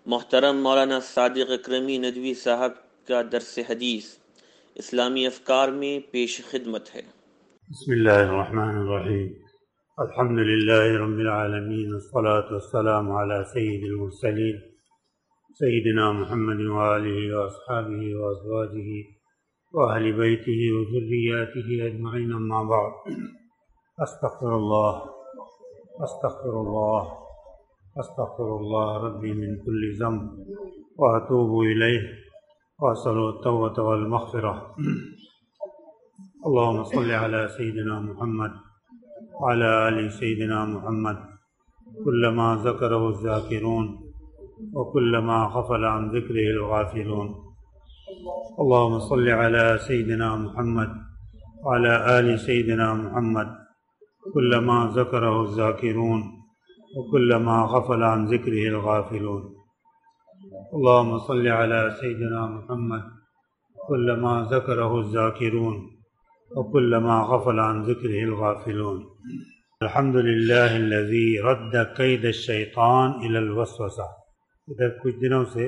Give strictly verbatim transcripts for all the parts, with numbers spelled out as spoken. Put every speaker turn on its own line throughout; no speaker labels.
محترم مولانا صادق اکرمی ندوی صاحب کا درس حدیث اسلامی افکار میں پیش خدمت ہے۔
بسم اللہ الرحمن الرحیم، الحمد للہ رب العالمین، والصلاة والسلام علی سید المرسلین سیدنا محمد وآلہ واصحابہ وازواجہ واہل بیتہ وذریاتہ اجمعین، اما بعد۔ استغفر اللہ استغفر اللہ استغفر اللہ ربی من کل ذنب واتوب الیہ واسأل التوبۃ والمغفرہ۔ اللهم صل على سيدنا محمد وعلى آل سيدنا محمد كلما ذكره الذاكرون وكلما غفل عن ذكره الغافلون۔ اللهم صل على سيدنا محمد وعلى آل سيدنا محمد كلما ذكره الذاكرون وكلما غفل عن ذكره الغافلون۔ اللهم صل على سيدنا محمد كلما ذكره الذاكرون وكلما غفل عن ذكره الغافلون۔ الحمد لله الذي رد كيد الشيطان إلى الوسوسة۔ ادھر کچھ دنوں سے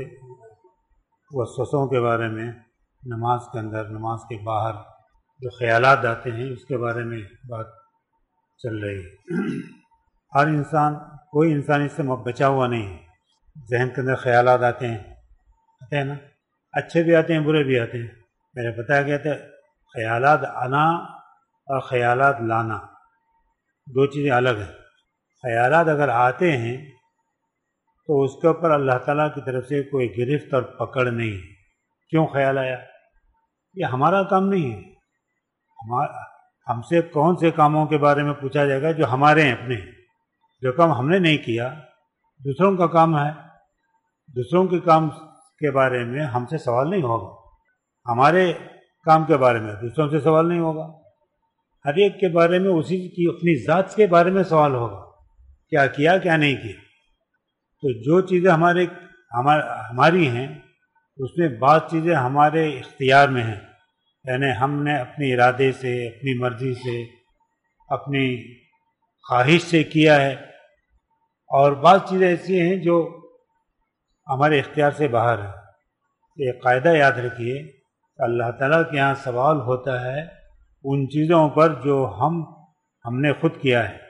وسوسوں کے بارے میں، نماز کے اندر، نماز کے باہر جو خیالات آتے ہیں اس کے بارے میں بات چل رہی ہے۔ ہر انسان، کوئی انسان اس سے بچا ہوا نہیں ہے۔ ذہن کے اندر خیالات آتے ہیں آتے ہیں نا، اچھے بھی آتے ہیں، برے بھی آتے ہیں۔ میں نے بتایا گیا تھا خیالات آنا اور خیالات لانا دو چیزیں الگ ہیں۔ خیالات اگر آتے ہیں تو اس کے اوپر اللہ تعالیٰ کی طرف سے کوئی گرفت اور پکڑ نہیں ہے۔ کیوں خیال آیا؟ یہ ہمارا کام نہیں ہے۔ ہمارا ہم سے کون سے کاموں کے بارے میں پوچھا جائے گا جو ہمارے ہیں، اپنے ہیں۔ جو کام ہم نے نہیں کیا دوسروں کا کام ہے، دوسروں کے کام کے بارے میں ہم سے سوال نہیں ہوگا۔ ہمارے کام کے بارے میں دوسروں سے سوال نہیں ہوگا۔ ہر ایک کے بارے میں اسی کی اپنی ذات کے بارے میں سوال ہوگا، کیا کیا کیا نہیں کیا۔ تو جو چیزیں ہمارے ہماری ہیں اس میں بعض چیزیں ہمارے اختیار میں ہیں، یعنی ہم نے اپنے ارادے سے، اپنی مرضی سے، اپنی خواہش سے کیا ہے، اور بعض چیزیں ایسی ہیں جو ہمارے اختیار سے باہر ہیں۔ یہ قاعدہ یاد رکھیے، اللہ تعالیٰ کے یہاں سوال ہوتا ہے ان چیزوں پر جو ہم ہم نے خود کیا ہے۔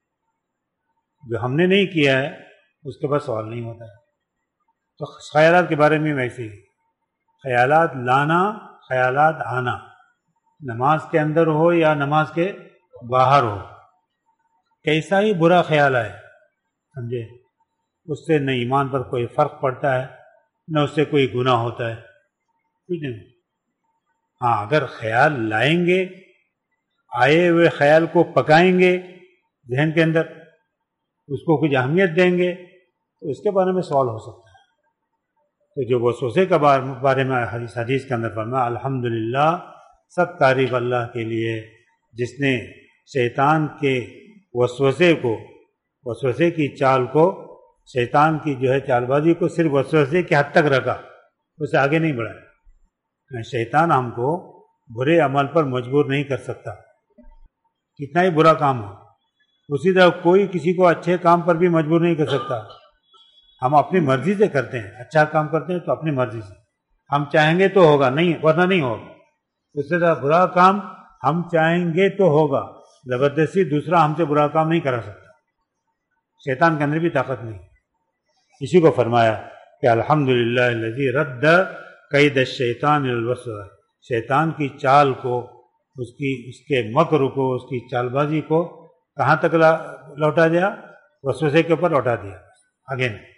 جو ہم نے نہیں کیا ہے اس کے بعد سوال نہیں ہوتا ہے۔ تو خیالات کے بارے میں ویسے ہی، خیالات لانا، خیالات آنا، نماز کے اندر ہو یا نماز کے باہر ہو، کیسا ہی برا خیال آئے، سمجھے، اس سے نہ ایمان پر کوئی فرق پڑتا ہے، نہ اس سے کوئی گناہ ہوتا ہے، کچھ نہیں۔ ہاں اگر خیال لائیں گے، آئے ہوئے خیال کو پکائیں گے ذہن کے اندر، اس کو کچھ اہمیت دیں گے تو اس کے بارے میں سوال ہو سکتا ہے۔ تو جو وسوسے کے بارے میں حدیث حدیث کے اندر فرمایا، الحمدللہ، سب تعریف اللہ کے لیے جس نے شیطان کے وسوسے کو، وسوسے کی چال کو، شیطان کی جو ہے چال بازی کو صرف وسوسے کی حد تک رکھا، اسے آگے نہیں بڑھایا۔ شیطان ہم کو برے عمل پر مجبور نہیں کر سکتا، کتنا ہی برا کام ہو۔ اسی طرح کوئی کسی کو اچھے کام پر بھی مجبور نہیں کر سکتا۔ ہم اپنی مرضی سے کرتے ہیں، اچھا کام کرتے ہیں تو اپنی مرضی سے، ہم چاہیں گے تو ہوگا، نہیں ورنہ نہیں ہوگا۔ اس طرح برا کام ہم چاہیں گے تو ہوگا، زبردستی دوسرا ہم سے برا کام نہیں کرا سکتا۔ شیطان کے اندر بھی طاقت نہیں۔ اسی کو فرمایا کہ الحمدللہ الذی رد قید الشیطان الی الوسوسہ، شیطان کی چال کو، اس کی اس کے مکر کو، اس کی چال بازی کو کہاں تک لوٹا دیا؟ وسوسے کے اوپر لوٹا دیا، آگے نہیں۔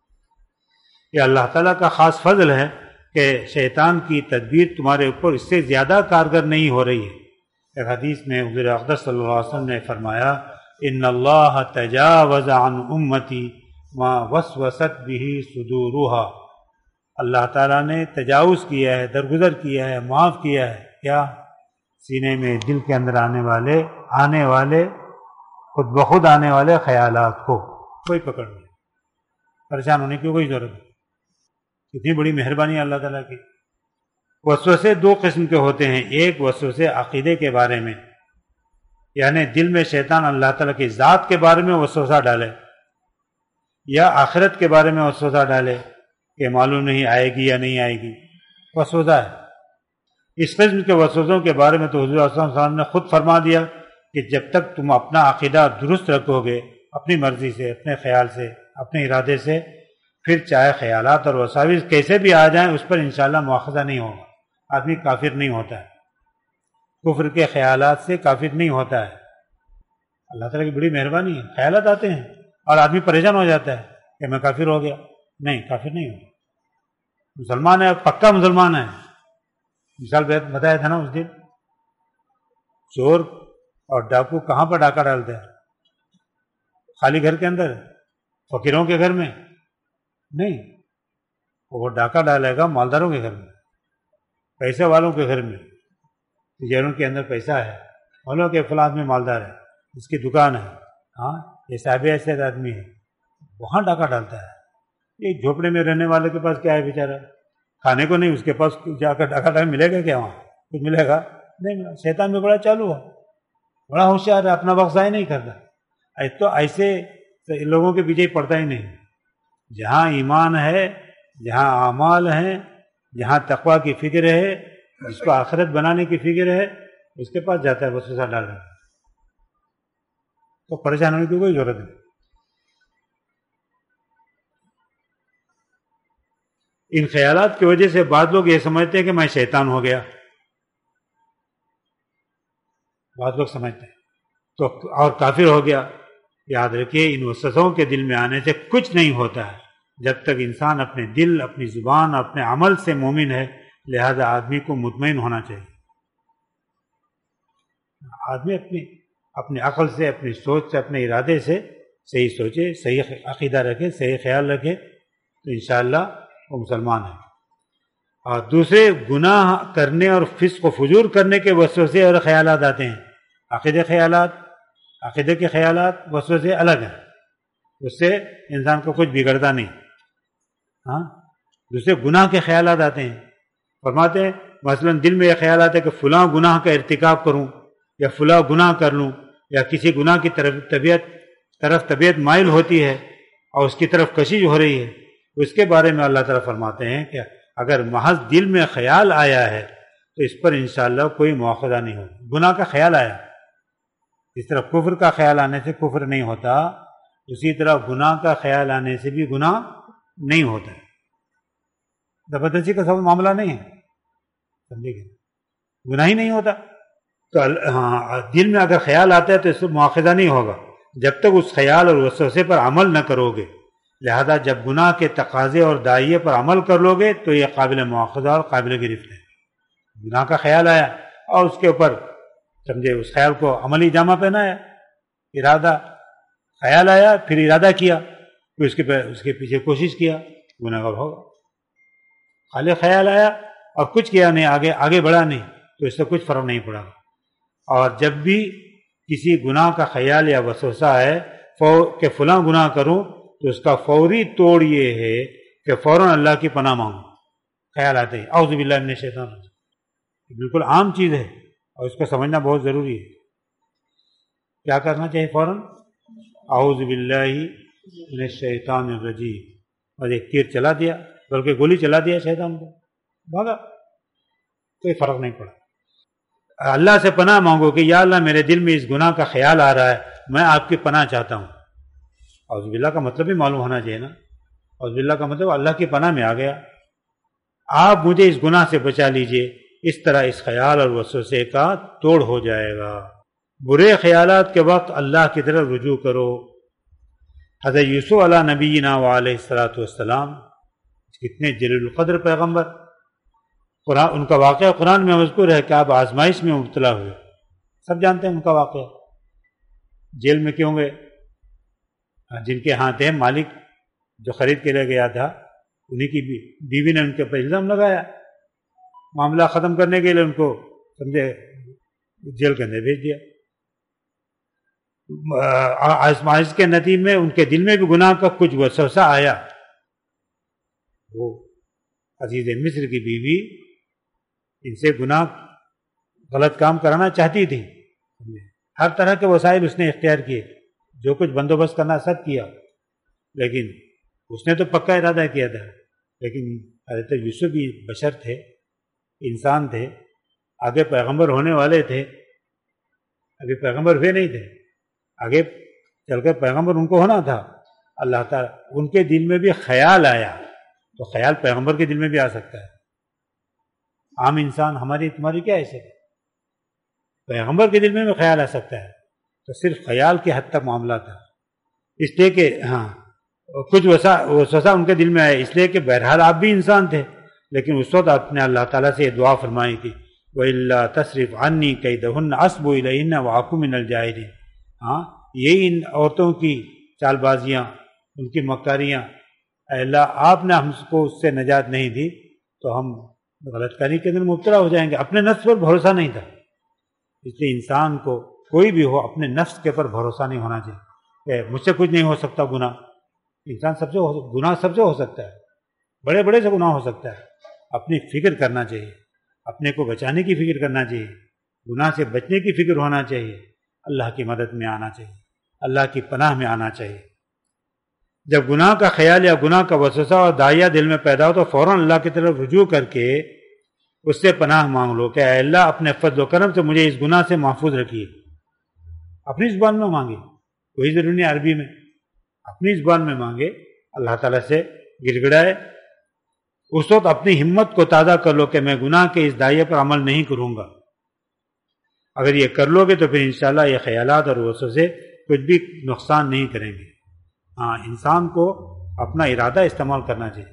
یہ اللہ تعالیٰ کا خاص فضل ہے کہ شیطان کی تدبیر تمہارے اوپر اس سے زیادہ کارگر نہیں ہو رہی ہے۔ ایک حدیث میں حضور اقدس صلی اللہ علیہ وسلم نے فرمایا، ان اللہ تجاوز عن امتی ما وسوست به صدورها، اللہ تعالیٰ نے تجاوز کیا ہے، درگزر کیا ہے، معاف کیا ہے، کیا؟ سینے میں، دل کے اندر آنے والے آنے والے خود بخود آنے والے خیالات کو کوئی پکڑ نہیں، پریشان ہونے کی کوئی ضرورت نہیں۔ کتنی بڑی مہربانی ہے اللہ تعالیٰ کی۔ وسوسے دو قسم کے ہوتے ہیں، ایک وسوسے عقیدے کے بارے میں، یعنی دل میں شیطان اللہ تعالیٰ کی ذات کے بارے میں وسوسہ ڈالے، یا آخرت کے بارے میں وسوسہ ڈالے، کہ معلوم نہیں آئے گی یا نہیں آئے گی، وسوسہ ہے۔ اس قسم کے وسوسوں کے بارے میں تو حضور صلی اللہ علیہ وسلم نے خود فرما دیا کہ جب تک تم اپنا عقیدہ درست رکھو گے اپنی مرضی سے، اپنے خیال سے، اپنے ارادے سے، پھر چاہے خیالات اور وساوس کیسے بھی آ جائیں اس پر انشاءاللہ مواخذہ نہیں ہوگا۔ آدمی کافر نہیں ہوتا ہے، کفر کے خیالات سے کافر نہیں ہوتا ہے۔ اللہ تعالیٰ کی بڑی مہربانی ہے، خیالات آتے ہیں اور آدمی پریشان ہو جاتا ہے کہ میں کافر ہو گیا۔ نہیں، کافر نہیں ہو، مسلمان ہے، پکا مسلمان ہے۔ مثال بتایا تھا نا اس دن، چور اور ڈاکو کہاں پر ڈاکہ ڈالتے ہیں؟ خالی گھر کے اندر، فقیروں کے گھر میں نہیں، وہ ڈاکہ ڈالے گا مالداروں کے گھر میں، پیسے والوں کے گھر میں، تجاروں کے اندر پیسہ ہے، والوں کے فلاں میں مالدار ہے، اس کی دکان ہے، ہاں یہ صاحب ایسے آدمی ہے، وہاں ڈاکہ ڈالتا ہے۔ یہ جھوپڑے میں رہنے والے کے پاس کیا ہے بیچارہ، کھانے کو نہیں، اس کے پاس جا کر ڈاکہ ڈال ملے گا کیا؟ وہاں کچھ ملے گا نہیں ملا۔ شیطان میں بڑا چالو ہے، بڑا ہوشیار ہے، اپنا وقت ضائع نہیں کرتا۔ تو ایسے لوگوں کے پیچھے پڑتا ہی نہیں۔ جہاں ایمان ہے، جہاں اعمال ہیں، جہاں تقویٰ کی فکر ہے، جس کو آخرت بنانے کی فکر ہے، اس کے پاس جاتا ہے وسوسہ ڈالنے، تو پریشان ہونے کی کوئی ضرورت نہیں۔ ان خیالات کی وجہ سے بعض لوگ یہ سمجھتے ہیں کہ میں شیطان ہو گیا، بعض لوگ سمجھتے ہیں تو اور کافر ہو گیا۔ یاد رکھیے ان وسوسوں کے دل میں آنے سے کچھ نہیں ہوتا ہے جب تک انسان اپنے دل، اپنی زبان، اپنے عمل سے مومن ہے۔ لہذا آدمی کو مطمئن ہونا چاہیے۔ آدمی اپنی اپنی عقل سے، اپنی سوچ سے، اپنے ارادے سے صحیح سوچے، صحیح عقیدہ رکھے، صحیح خیال رکھے تو انشاءاللہ وہ مسلمان ہے۔ اور دوسرے گناہ کرنے اور فسق و فجور کرنے کے وسوسے اور خیالات آتے ہیں۔ عقیدے خیالات عقیدے کے خیالات وسوسے الگ ہیں، اس سے انسان کو کچھ بگڑتا نہیں۔ ہاں دوسرے گناہ کے خیالات آتے ہیں، فرماتے ہیں مثلا دل میں یہ خیالات ہے کہ فلاں گناہ کا ارتکاب کروں یا فلاں گناہ کر لوں، یا کسی گناہ کی طرف طبیعت طرف طبیعت مائل ہوتی ہے اور اس کی طرف کشش ہو رہی ہے، اس کے بارے میں اللہ تعالیٰ فرماتے ہیں کہ اگر محض دل میں خیال آیا ہے تو اس پر انشاءاللہ کوئی مواخذہ نہیں ہوگا۔ گناہ کا خیال آیا، اس طرح کفر کا خیال آنے سے کفر نہیں ہوتا، اسی طرح گناہ کا خیال آنے سے بھی گناہ نہیں ہوتا ہے۔ زبردستی کا سب معاملہ نہیں ہے، سمجھے گا، گناہ ہی نہیں ہوتا۔ تو ہاں دل میں اگر خیال آتا ہے تو اس سے مواخذہ نہیں ہوگا جب تک اس خیال اور وسوسے پر عمل نہ کرو گے۔ لہذا جب گناہ کے تقاضے اور داعیے پر عمل کر لو گے تو یہ قابل مواخذہ اور قابل گرفت ہے۔ گناہ کا خیال آیا اور اس کے اوپر سمجھے اس خیال کو عملی جامہ پہنایا، ارادہ، خیال آیا پھر ارادہ کیا، پھر اس کے اس کے پیچھے کوشش کیا، گناہ گار ہوگا۔ خالی خیال آیا اور کچھ کیا نہیں، آگے آگے بڑھا نہیں، تو اس سے کچھ فرق نہیں پڑا۔ اور جب بھی کسی گناہ کا خیال یا وسوسہ ہے کہ فلاں گناہ کروں تو اس کا فوری توڑ یہ ہے کہ فوراً اللہ کی پناہ مانگو۔ خیال آتے ہی اعوذ باللہ من الشیطان الرجیم، بالکل عام چیز ہے اور اس کو سمجھنا بہت ضروری ہے۔ کیا کرنا چاہیے فوراً؟ اعوذ باللہ من الشیطان الرجیم، اور ایک تیر چلا دیا، بلکہ گولی چلا دیا شیطان کو، بھاگا، کوئی فرق نہیں پڑا۔ اللہ سے پناہ مانگو کہ یا اللہ میرے دل میں اس گناہ کا خیال آ رہا ہے، میں آپ کی پناہ چاہتا ہوں۔ اعوذ باللہ کا مطلب بھی معلوم ہونا چاہیے نا، اعوذ باللہ کا مطلب اللہ کی پناہ میں آ گیا، آپ مجھے اس گناہ سے بچا لیجئے۔ اس طرح اس خیال اور وسوسے کا توڑ ہو جائے گا۔ برے خیالات کے وقت اللہ کی طرف رجوع کرو۔ حضرت یوسف علیہ نبینا وعلیہ الصلوۃ والسلام، کتنے جلیل القدر پیغمبر، قرآن ان کا واقعہ قرآن میں مذکور ہے کہ آپ آزمائش میں مبتلا ہوئے، سب جانتے ہیں ان کا واقعہ۔ جیل میں کیوں گئے؟ جن کے ہاں تھے مالک جو خرید کے لے گیا تھا، انہی کی بیوی نے ان کے اوپر الزام لگایا، معاملہ ختم کرنے کے لیے ان کو سمجھے جیل کے اندر بھیج دیا۔ آزمائش کے نتیجے میں ان کے دل میں بھی گناہ کا کچھ وسوسہ آیا۔ وہ عزیز مصر کی بیوی ان سے گناہ غلط کام کرانا چاہتی تھی، ہر طرح کے وسائل اس نے اختیار کیے، جو کچھ بندوبست کرنا سب کیا، لیکن اس نے تو پکا ارادہ کیا تھا لیکن حضرت یوسف بھی بشر تھے، انسان تھے، آگے پیغمبر ہونے والے تھے، ابھی پیغمبر ہوئے نہیں تھے، آگے چل کر پیغمبر ان کو ہونا تھا۔ اللہ تعالیٰ ان کے دل میں بھی خیال آیا، تو خیال پیغمبر کے دل میں بھی آ سکتا ہے۔ عام انسان ہماری تمہاری کیا حیثیت ہے؟ پیغمبر کے دل میں بھی خیال آ سکتا ہے، تو صرف خیال کے حد تک معاملہ تھا، اس لیے کہ ہاں کچھ وسا وسوسہ ان کے دل میں آیا، اس لیے کہ بہرحال آپ بھی انسان تھے، لیکن اس وقت آپ نے اللہ تعالیٰ سے یہ دعا فرمائی تھی، وَإِلَّا تَصْرِفْ عَنِّي كَيْدَهُنَّ أَصْبُ إِلَيْهِنَّ وَأَكُن مِّنَ الْجَاهِلِينَ۔ ہاں یہی ان عورتوں کی چال بازیاں، ان کی مکاریاں، اے اللہ آپ نے ہم کو اس سے نجات نہیں دی تو ہم غلط کاری کے اندر مبتلا ہو جائیں گے۔ اپنے نفس پر بھروسہ نہیں تھا، اس لیے انسان کو کوئی بھی ہو اپنے نفس کے پر بھروسہ نہیں ہونا چاہیے کہ مجھ سے کچھ نہیں ہو سکتا گناہ۔ انسان سب سے گناہ سب سے ہو سکتا ہے، بڑے بڑے سے گناہ ہو سکتا ہے۔ اپنی فکر کرنا چاہیے، اپنے کو بچانے کی فکر کرنا چاہیے، گناہ سے بچنے کی فکر ہونا چاہیے، اللہ کی مدد میں آنا چاہیے، اللہ کی پناہ میں آنا چاہیے۔ جب گناہ کا خیال یا گناہ کا وسوسہ اور داعیہ دل میں پیدا ہو تو فوراً اللہ کی طرف رجوع کر کے اس سے پناہ مانگ لو کہ اے اللہ اپنے فضل و کرم سے مجھے اس گناہ سے محفوظ رکھیے۔ اپنی زبان میں مانگے، کوئی ضروری نہیں عربی میں، اپنی زبان میں مانگے، اللہ تعالیٰ سے گڑ گڑائے۔ اس وقت اپنی ہمت کو تازہ کر لو کہ میں گناہ کے اس داعیے پر عمل نہیں کروں گا۔ اگر یہ کر لو گے تو پھر انشاءاللہ یہ خیالات اور وسوسے کچھ بھی نقصان نہیں کریں گے۔ ہاں انسان کو اپنا ارادہ استعمال کرنا چاہیے،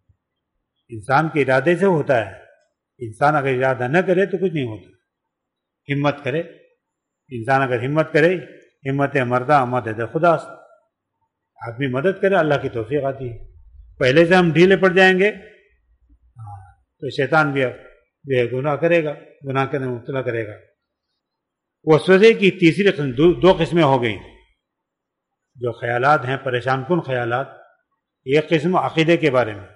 انسان کے ارادے سے ہوتا ہے۔ انسان اگر ارادہ نہ کرے تو کچھ نہیں ہوتا۔ ہمت کرے انسان، اگر ہمت کرے، ہمت مردہ مدد خدا، آدمی مدد کرے اللہ کی توفیق آتی ہے۔ پہلے سے ہم ڈھیلے پڑ جائیں گے تو شیطان بھی بے گناہ کرے گا، گناہ کرنے میں مبتلا کرے گا۔ وسوسے کی تیسری قسم دو قسمیں ہو گئیں، جو خیالات ہیں پریشان کن خیالات، ایک قسم عقیدے کے بارے میں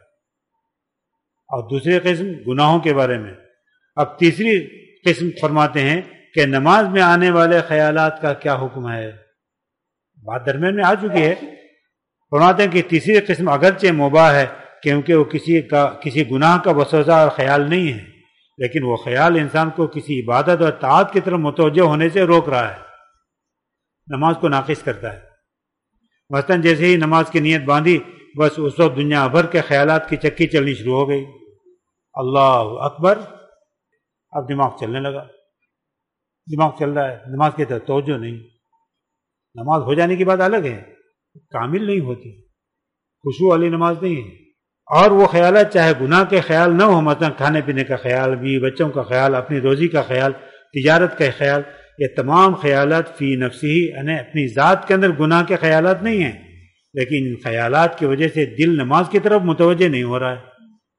اور دوسری قسم گناہوں کے بارے میں۔ اب تیسری قسم فرماتے ہیں کہ نماز میں آنے والے خیالات کا کیا حکم ہے۔ بات درمیان میں آ چکی ہے۔ فرماتے ہیں کہ تیسری قسم اگرچہ مباح ہے کیونکہ وہ کسی کا کسی گناہ کا وسوسہ اور خیال نہیں ہے، لیکن وہ خیال انسان کو کسی عبادت اور طاعت کی طرف متوجہ ہونے سے روک رہا ہے، نماز کو ناقص کرتا ہے۔ مثلاً جیسے ہی نماز کی نیت باندھی، بس اس وقت دنیا بھر کے خیالات کی چکی چلنی شروع ہو گئی، اللہ اکبر، اب دماغ چلنے لگا، دماغ چل رہا ہے، نماز کی طرف توجہ نہیں۔ نماز ہو جانے کی بات الگ ہے، کامل نہیں ہوتی، خشوع والی نماز نہیں ہے۔ اور وہ خیالات چاہے گناہ کے خیال نہ ہو، مثلا کھانے پینے کا خیال بھی، بچوں کا خیال، اپنی روزی کا خیال، تجارت کا خیال، یہ تمام خیالات فی نفسی ہی یعنی اپنی ذات کے اندر گناہ کے خیالات نہیں ہیں، لیکن ان خیالات کی وجہ سے دل نماز کی طرف متوجہ نہیں ہو رہا ہے۔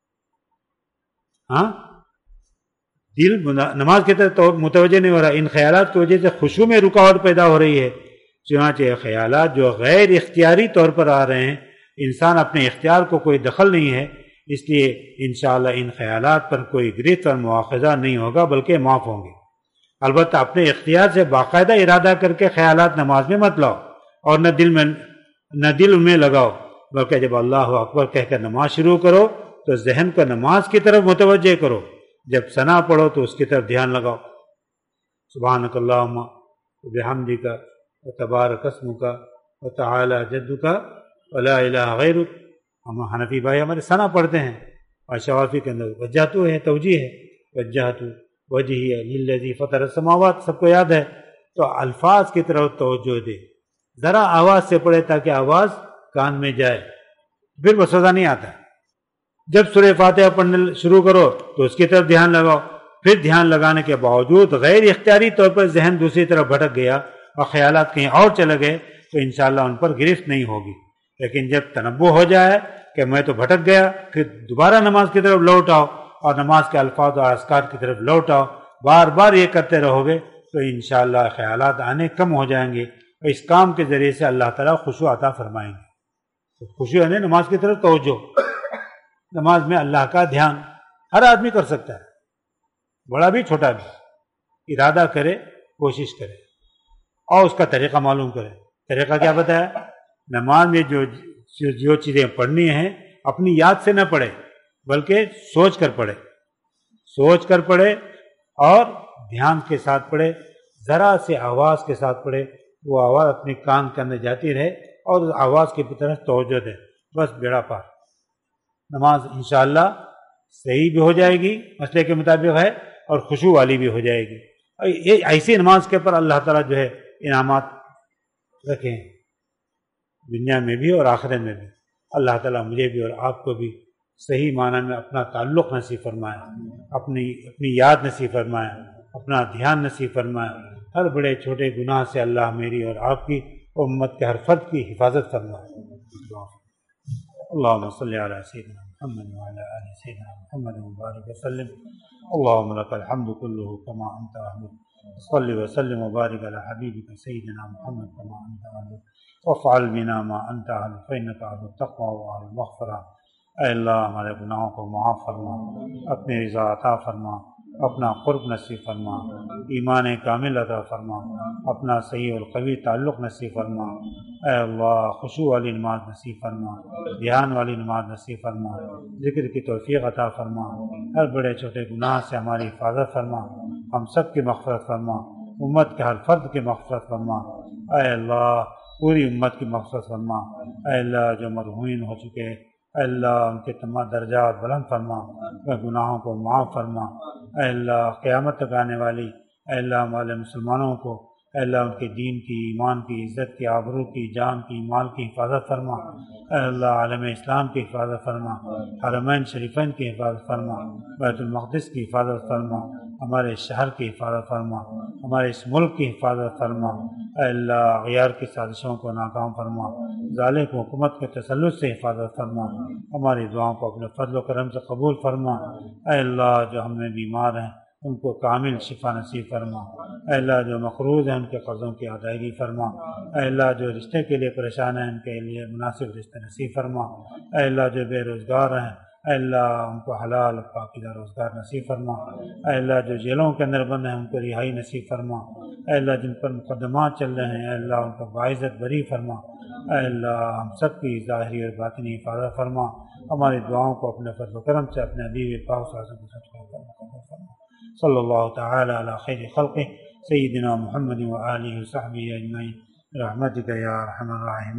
ہاں دل نماز کی طرف متوجہ نہیں ہو رہا، ان خیالات کی وجہ سے خشوع میں رکاوٹ پیدا ہو رہی ہے۔ چنانچہ یہ خیالات جو غیر اختیاری طور پر آ رہے ہیں، انسان اپنے اختیار کو کوئی دخل نہیں ہے، اس لیے انشاءاللہ ان خیالات پر کوئی گرفت اور مواخذہ نہیں ہوگا بلکہ معاف ہوں گے۔ البتہ اپنے اختیار سے باقاعدہ ارادہ کر کے خیالات نماز میں مت لاؤ اور نہ دل میں نہ دل میں لگاؤ، بلکہ جب اللہ اکبر کہہ کر نماز شروع کرو تو ذہن کو نماز کی طرف متوجہ کرو، جب ثنا پڑھو تو اس کی طرف دھیان لگاؤ۔ سبحانک اللہم وبحمدک وتبارک اسمک وتعالی جدک ولا الہ غیرک۔ ہم حنفی بھائی ہمارے ثنا پڑھتے ہیں اور شوافی کے اندر وجہتو ہے، توجیہ ہے، وجہتو وجہی للذی فطر السماوات، سب کو یاد ہے۔ تو الفاظ کی طرف توجہ دے، ذرا آواز سے پڑھے تاکہ آواز کان میں جائے، پھر وسوسہ نہیں آتا۔ جب سورہ فاتحہ پڑھنے شروع کرو تو اس کی طرف دھیان لگاؤ، پھر دھیان لگانے کے باوجود غیر اختیاری طور پر ذہن دوسری طرف بھٹک گیا اور خیالات کہیں اور چلے گئے تو انشاءاللہ ان پر گرفت نہیں ہوگی۔ لیکن جب تنبہ ہو جائے کہ میں تو بھٹک گیا، پھر دوبارہ نماز کی طرف لوٹ آؤ اور نماز کے الفاظ اور اذکار کی طرف لوٹ آؤ، بار بار یہ کرتے رہو گے تو انشاءاللہ خیالات آنے کم ہو جائیں گے، اور اس کام کے ذریعے سے اللہ تعالیٰ خشوع عطا فرمائیں گے۔ خشوع یعنی نماز کی طرف توجہ، نماز میں اللہ کا دھیان ہر آدمی کر سکتا ہے، بڑا بھی چھوٹا بھی، ارادہ کرے، کوشش کرے اور اس کا طریقہ معلوم کرے۔ طریقہ کیا بتایا؟ نماز میں جو جو چیزیں پڑھنی ہیں اپنی یاد سے نہ پڑھے بلکہ سوچ کر پڑھے، سوچ کر پڑھے اور دھیان کے ساتھ پڑھے، ذرا سے آواز کے ساتھ پڑھے، وہ آواز اپنے کان کے اندر جاتی رہے اور اس آواز کی طرف توجہ دے، بس بیڑا پار، نماز انشاءاللہ صحیح بھی ہو جائے گی، مسئلے کے مطابق ہے، اور خشوع والی بھی ہو جائے گی۔ یہ ایسی نماز کے اوپر اللہ تعالیٰ جو ہے انعامات رکھیں دنیا میں بھی اور آخرت میں بھی۔ اللہ تعالیٰ مجھے بھی اور آپ کو بھی صحیح معنی میں اپنا تعلق نصیب فرمائے، اپنی اپنی یاد نصیب فرمائے، اپنا دھیان نصیب فرمائے۔ ہر بڑے چھوٹے گناہ سے اللہ میری اور آپ کی امت کے ہر فرد کی حفاظت فرمائے۔ اللہم صلی علی سیدنا محمد وعلی آل سیدنا محمد وبارک وسلم۔ اللہم لک الحمد کلہ کما انت اہلہ، صلی وسلم وبارک علی حبیبک سیدنا محمد کما انت اہلہ، وافعل بنا ما انت اہلہ فانک اہل التقوی واہل المغفرہ۔ اے اللہ ہمارے گناہوں کو معاف فرما، اپنی رضا عطا فرما، اپنا قرب نصیب فرما، ایمان کامل عطا فرما، اپنا صحیح اور قوی تعلق نصیب فرما۔ اے اللہ خشوع والی نماز نصیب فرما، دھیان والی نماز نصیب فرما، ذکر کی توفیق عطا فرما، ہر بڑے چھوٹے گناہ سے ہماری حفاظت فرما، ہم سب کی مغفرت فرما، امت کے ہر فرد کی مغفرت فرما۔ اے اللہ پوری امت کی مغفرت فرما۔ اے اللہ جو مرحومین ہو چکے، اے اللہ ان کے تمام درجات بلند فرما، گناہوں کو معاف فرما۔ اے اللہ قیامت تک آنے والی اے اللہ ہمارے مسلمانوں کو اے اللہ ان کے دین کی، ایمان کی، عزت کی، آبرو کی، جان کی، مال کی حفاظت فرما۔ اے اللہ عالم اسلام کی حفاظت فرما، حرمین شریفین کی حفاظت فرما، بیت المقدس کی حفاظت فرما، ہمارے شہر کی حفاظت فرما، ہمارے اس ملک کی حفاظت فرما۔ اے اللہ اغیار کی سازشوں کو ناکام فرما، ظالم حکومت کے تسلط سے حفاظت فرما، ہماری دعاؤں کو اپنے فضل و کرم سے قبول فرما۔ اے اللہ جو ہم میں بیمار ہیں ان کو کامل شفا نصیب فرما۔ اے اللہ جو مقروض ہیں ان کے قرضوں کی ادائیگی فرما۔ اے اللہ جو رشتے کے لیے پریشان ہیں ان کے لیے مناسب رشتے نصیب فرما۔ اے اللہ جو بے روزگار ہیں اے اللہ ان کو حلال پاکیزہ روزگار نصیب فرما۔ اے اللہ جو جیلوں کے اندر بند ہیں ان کو رہائی نصیب فرما۔ اے اللہ جن پر مقدمات چل رہے ہیں اے اللہ ان کو باعزت بری فرما۔ اے اللہ ہم سب کی ظاہری اور باطنی حفاظت فرما، ہماری دعاؤں کو اپنے فضل و کرم سے اپنے حبیب پاک صلی اللہ علیہ وسلم فرما۔ صلی اللہ تعالی علی خیر خلقہ سیدنا محمد وآلہ وصحبہ اجمعین برحمتک یا ارحم الراحمین۔